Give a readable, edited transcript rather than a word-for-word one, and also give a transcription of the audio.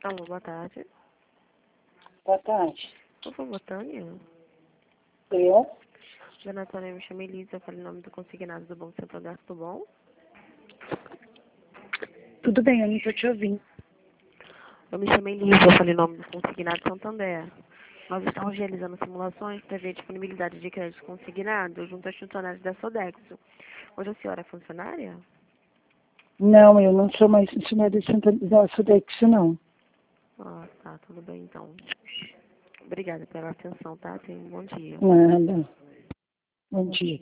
Alô, boa tarde. Boa tarde. Por favor, Tânia. Eu? Dona Tânia, eu me chamo Elisa, eu falei o nome do consignado do Banco Santander, tudo bom? Tudo bem, eu não estou te ouvindo. Eu me chamo Elisa, eu falei o nome do consignado Santander. Nós estamos realizando simulações para ver a disponibilidade de crédito consignado junto aos funcionários da Sodexo. Hoje a senhora é funcionária? Não, eu não sou mais funcionária da Sodexo, não. Ah, tá, tudo bem então. Obrigada pela atenção, tá? Tenha um bom dia. Nada. Bom dia.